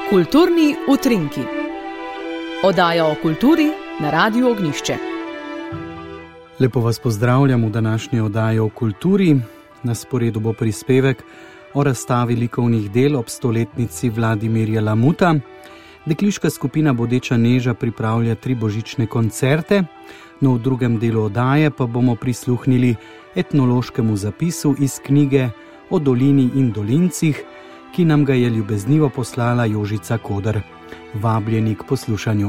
Kulturni utrinki. Oddaja o kulturi na Radiu Ognjišče. Lepo vas pozdravljam v današnji oddaji o kulturi. Na sporedu bo prispevek o razstavi likovnih del ob 100-letnici Vladimirja Lamuta. Dekliška skupina Bodeča Neža pripravlja 3 božične koncerte, no v drugem delu oddaje pa bomo prisluhnili etnološkemu zapisu iz knjige o dolini in dolincih, ki nam ga je ljubeznivo poslala Jožica Koder. Vabljeni k poslušanju.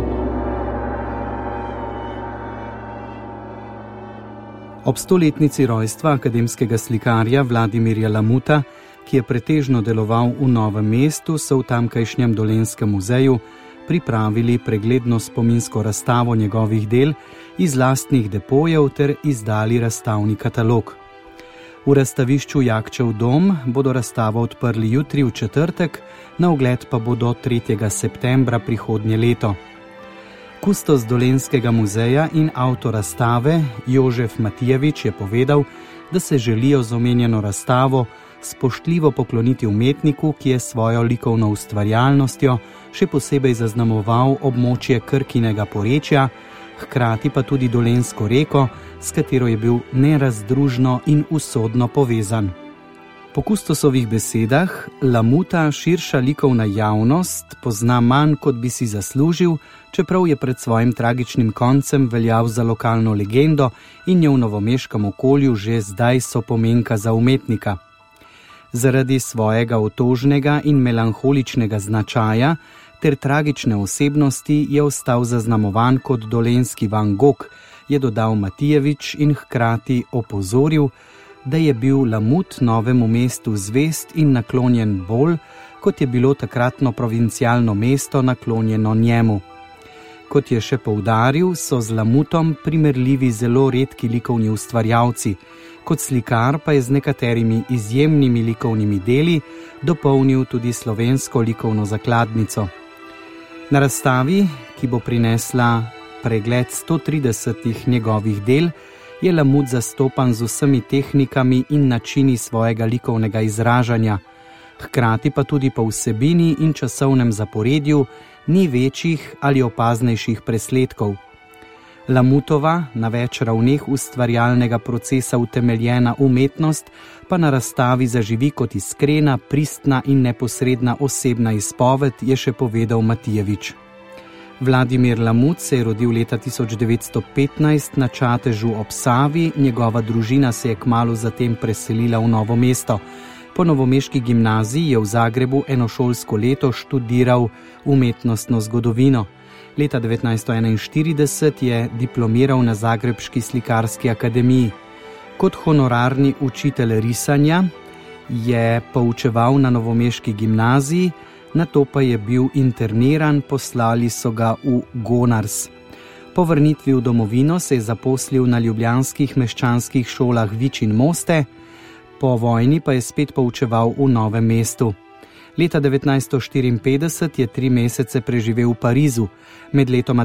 Ob 100-letnici rojstva akademskega slikarja Vladimirja Lamuta, ki je pretežno deloval v Novem mestu, so v tamkajšnjem Dolenjskem muzeju pripravili pregledno spominsko razstavo njegovih del iz lastnih depojev ter izdali razstavni katalog. V razstavišču Jakčev dom bodo razstavo odprli jutri v četrtek, na ogled pa bo do 3. septembra prihodnje leto. Kustos Dolenjskega muzeja in avtor razstave Jožef Matijevič je povedal, da se želijo z omenjeno razstavo spoštljivo pokloniti umetniku, ki je svojo likovno ustvarjalnostjo še posebej zaznamoval območje Krkinega porečja, hkrati pa tudi Dolenjsko reko, s katero je bil nerazdružno in usodno povezan. Po Kustosovih besedah Lamuta širša likovna javnost pozna manj, kot bi si zaslužil, čeprav je pred svojim tragičnim koncem veljal za lokalno legendo in je v novomeškem okolju že zdaj sopomenka za umetnika. Zaradi svojega otožnega in melanholičnega značaja ter tragične osebnosti je ostal zaznamovan kot dolenjski Van Gogh, je dodal Matijevič in hkrati opozoril, da je bil Lamut Novemu mestu zvest in naklonjen bolj, kot je bilo takratno provincialno mesto naklonjeno njemu. Kot je še poudaril, so z Lamutom primerljivi zelo redki likovni ustvarjalci, kot slikar pa je z nekaterimi izjemnimi likovnimi deli dopolnil tudi slovensko likovno zakladnico. Na razstavi, ki bo prinesla pregled 130 njegovih del, je Lamut zastopan z vsemi tehnikami in načini svojega likovnega izražanja, hkrati pa tudi po vsebini in časovnem zaporedju ni večjih ali opaznejših presledkov. Lamutova, na več ravneh ustvarjalnega procesa utemeljena umetnost, pa na razstavi zaživi kot iskrena, pristna in neposredna osebna izpoved, je še povedal Matijevič. Vladimir Lamut se je rodil leta 1915 na Čatežu ob Savi, njegova družina se je kmalu zatem preselila v Novo mesto. Po novomeški gimnaziji je v Zagrebu eno šolsko leto študiral umetnostno zgodovino. Leta 1941 je diplomiral na Zagrebški slikarski akademiji. Kot honorarni učitelj risanja je poučeval na novomeški gimnaziji, nato pa je bil interniran, poslali so ga v Gonars. Po vrnitvi v domovino se je zaposlil na ljubljanskih meščanskih šolah Vič in Moste, po vojni pa je spet poučeval v Novem mestu. Leta 1954 je 3 mesece preživel v Parizu, med letoma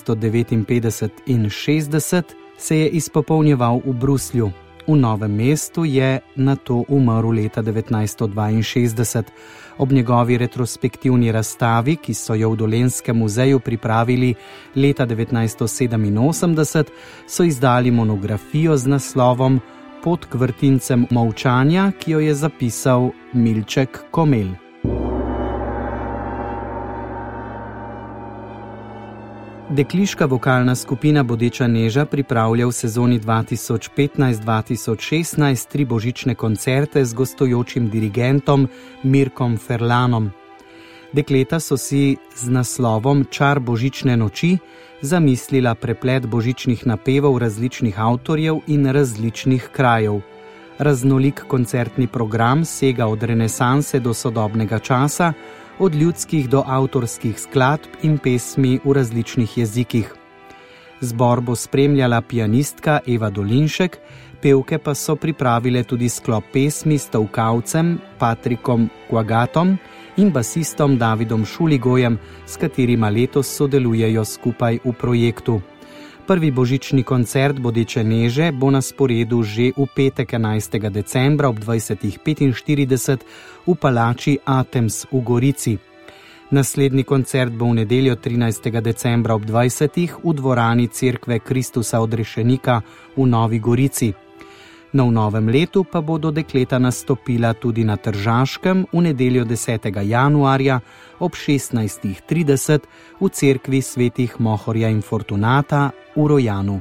1959 in 60 se je izpopolnjeval v Bruslju. V Novem mestu je nato umrl leta 1962. Ob njegovi retrospektivni razstavi, ki so jo v Dolenjskem muzeju pripravili leta 1987, so izdali monografijo z naslovom Pot k vrtincem molčanja, ki jo je zapisal Milček Komelj. Dekliška vokalna skupina Bodeča Neža pripravlja v sezoni 2015-2016 3 božične koncerte z gostujočim dirigentom Mirkom Ferlanom. Dekleta so si z naslovom Čar božične noči zamislila preplet božičnih napevov različnih avtorjev in različnih krajev. Raznolik koncertni program sega od renesanse do sodobnega časa, od ljudskih do avtorskih skladb in pesmi v različnih jezikih. Zbor bo spremljala pianistka Eva Dolinšek, pevke pa so pripravile tudi sklop pesmi s Tolkavcem, Patrikom Quagatom in basistom Davidom Šuligojem, s katerima letos sodelujejo skupaj v projektu. Prvi božični koncert Bodeče Neže bo na sporedu že v petek 11. decembra ob 20:45 v palači Atems v Gorici. Naslednji koncert bo v nedeljo 13. decembra ob 20. v dvorani Cerkve Kristusa Odrešenika v Novi Gorici. Na novem letu pa bodo dekleta nastopila tudi na Tržaškem v nedeljo 10. januarja ob 16.30 v cerkvi svetih Mohorja in Fortunata v Rojanu.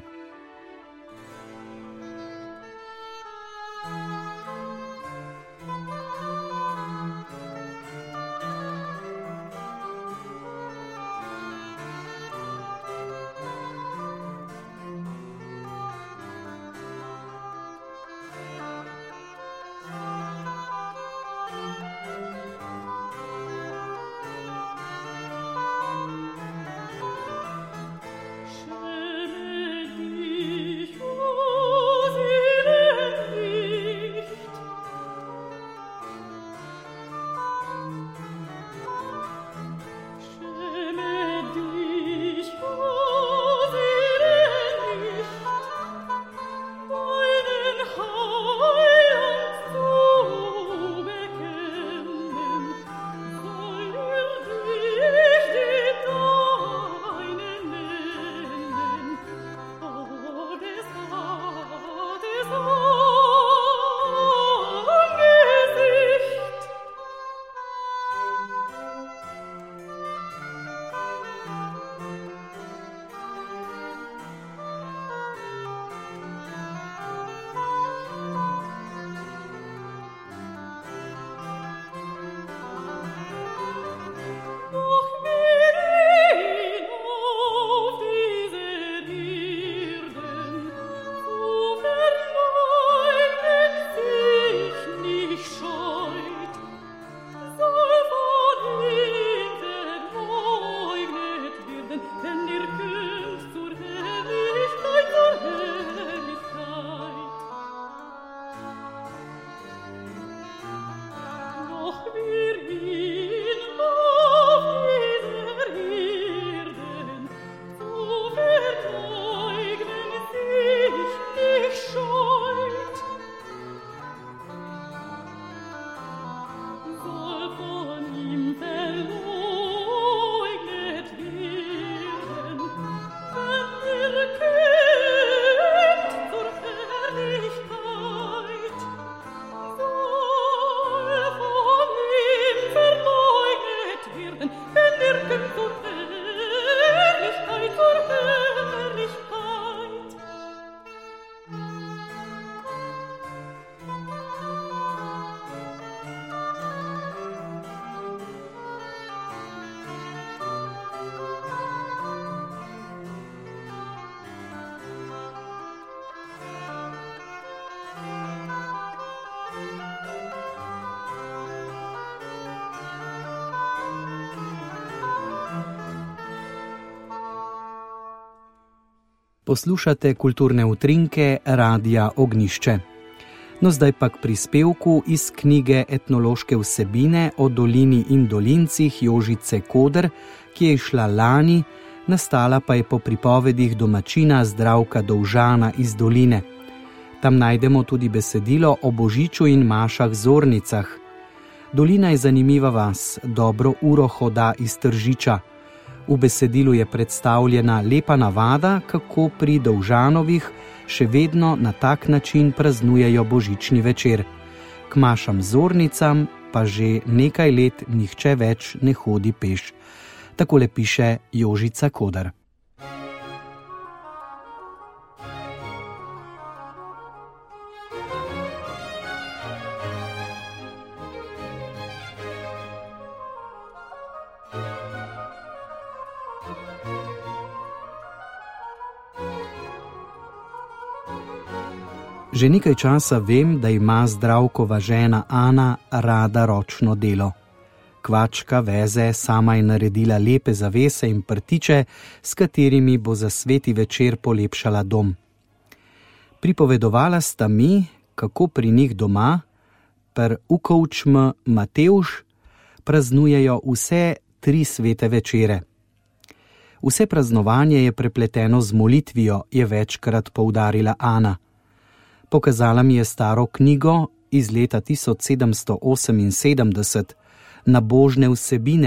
Poslušate kulturne utrinke Radia Ognjišče. No zdaj pa k prispevku iz knjige Etnološke vsebine o dolini in dolincih Jožice Koder, ki je izšla lani, nastala pa je po pripovedih domačina Zdravka Dovžana iz doline. Tam najdemo tudi besedilo o Božiču in mašah Zornicah. Dolina je zanimiva vas, dobro uro hoda iz Tržiča. V besedilu je predstavljena lepa navada, kako pri Dovžanovih še vedno na tak način praznujejo božični večer. K mašam Zornicam pa že nekaj let nihče več ne hodi peš. Takole piše Jožica Koder. Že nekaj časa vem, da ima Zdravkova žena Ana rada ročno delo. Kvačka veze, sama je naredila lepe zavese in prtiče, s katerimi bo za sveti večer polepšala dom. Pripovedovala sta mi, kako pri njih doma, per ukovčm Matevž, praznujejo vse 3 svete večere. Vse praznovanje je prepleteno z molitvijo, je večkrat poudarila Ana. Pokazala mi je staro knjigo iz leta 1778, Nabožne vsebine,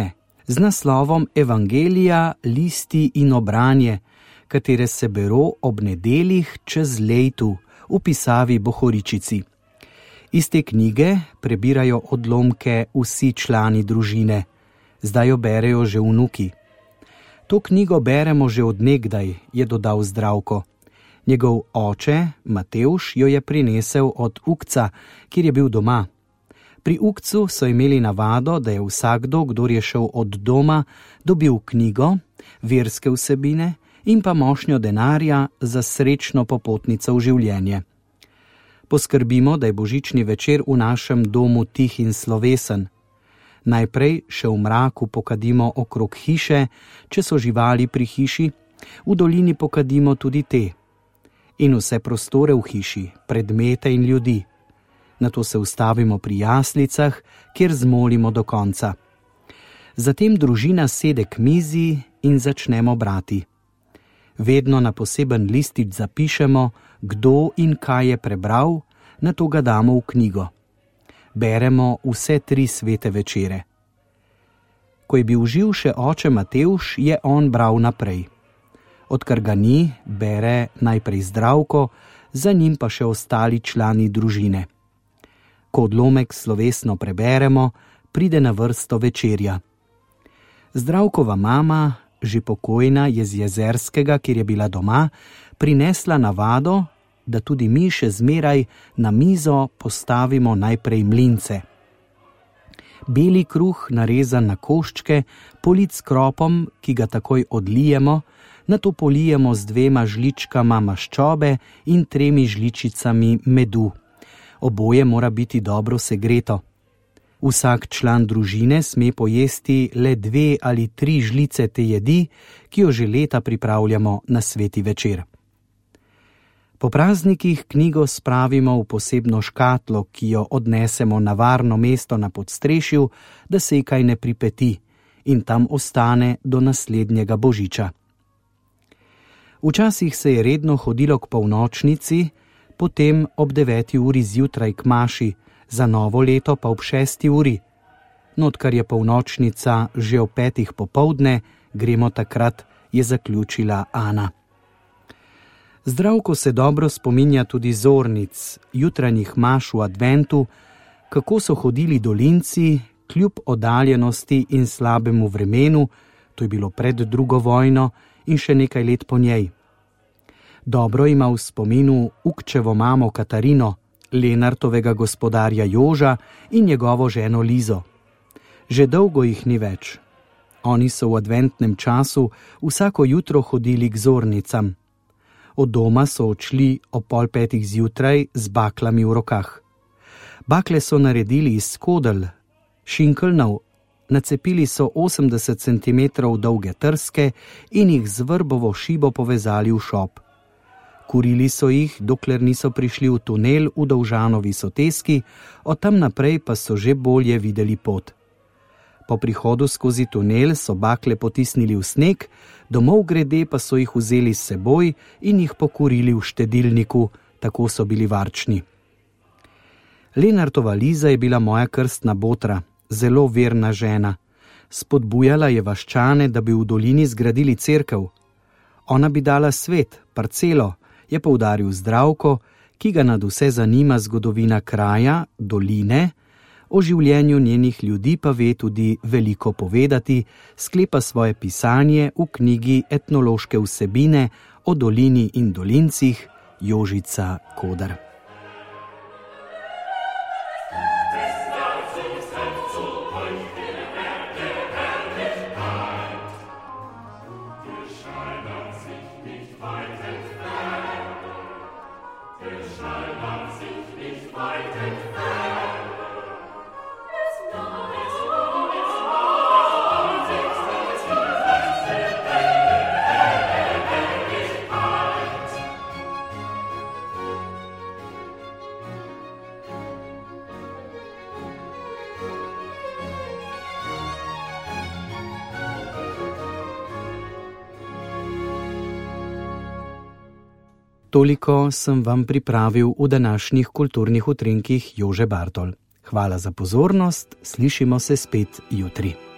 z naslovom Evangelija, listi in obranje, katere se bero ob nedeljih čez lejtu v pisavi Bohoričici. Iz te knjige prebirajo odlomke vsi člani družine, zdaj jo berejo že vnuki. To knjigo beremo že od nekdaj, je dodal Zdravko. Njegov oče, Matevž, jo je prinesel od Ukca, kjer je bil doma. Pri Ukcu so imeli navado, da je vsakdo, kdor je šel od doma, dobil knjigo, verske vsebine in pa mošnjo denarja za srečno popotnico v življenje. Poskrbimo, da je božični večer v našem domu tih in slovesen. Najprej še v mraku pokadimo okrog hiše, če so živali pri hiši, v dolini pokadimo tudi te. In vse prostore v hiši, predmete in ljudi. Nato se ustavimo pri jaslicah, kjer zmolimo do konca. Zatem družina sede k mizi in začnemo brati. Vedno na poseben listič zapišemo, kdo in kaj je prebral, nato ga damo v knjigo. Beremo vse 3 svete večere. Ko je bil živ še oče Matevž, je on bral naprej. Odkar ga ni, bere najprej Zdravko, za njim pa še ostali člani družine. Ko odlomek slovesno preberemo, pride na vrsto večerja. Zdravkova mama, že pokojna, je z Jezerskega, kjer je bila doma, prinesla navado, da tudi mi še zmeraj na mizo postavimo najprej mlince. Beli kruh, narezan na koščke, polit s kropom, ki ga takoj odlijemo, nato polijemo z 2 žličkama maščobe in 3 žličicami medu. Oboje mora biti dobro segreto. Vsak član družine sme pojesti le 2 ali 3 žlice te jedi, ki jo že leta pripravljamo na sveti večer. Po praznikih knjigo spravimo v posebno škatlo, ki jo odnesemo na varno mesto na podstrešju, da se ji kaj ne pripeti in tam ostane do naslednjega božiča. Včasih se je redno hodilo k polnočnici, potem ob 9. uri zjutraj k maši, za novo leto pa ob 6. uri. No, odkar je polnočnica že ob 5. popoldne, gremo takrat, je zaključila Ana. Zdravko se dobro spominja tudi zornic, jutranjih maš v adventu, kako so hodili dolinci, kljub oddaljenosti in slabemu vremenu, to je bilo pred 2. vojno in še nekaj let po njej. Dobro ima v spominu Ukčevo mamo Katarino, Lenartovega gospodarja Joža in njegovo ženo Lizo. Že dolgo jih ni več. Oni so v adventnem času vsako jutro hodili k zornicam. Od doma so odšli ob 4:30 zjutraj z baklami v rokah. Bakle so naredili iz skodel, šinkelnov, nacepili so 80 cm dolge trske in jih z vrbovo šibo povezali v šop. Kurili so jih, dokler niso prišli v tunel v Dovžanovi soteski, od tam naprej pa so že bolje videli pot. Po prihodu skozi tunel so bakle potisnili v sneg, domov grede pa so jih vzeli s seboj in jih pokurili v štedilniku, tako so bili varčni. Lenartova Liza je bila moja krstna botra, zelo verna žena. Spodbujala je vaščane, da bi v dolini zgradili cerkev. Ona bi dala svet, parcelo, je poudaril Zdravko, ki ga nadvse zanima zgodovina kraja, doline, o življenju njenih ljudi pa ve tudi veliko povedati, sklepa svoje pisanje v knjigi Etnološke vsebine o dolini in dolincih Jožica Kodar. Toliko sem vam pripravil v današnjih kulturnih utrinkih Jože Bartol. Hvala za pozornost, slišimo se spet jutri.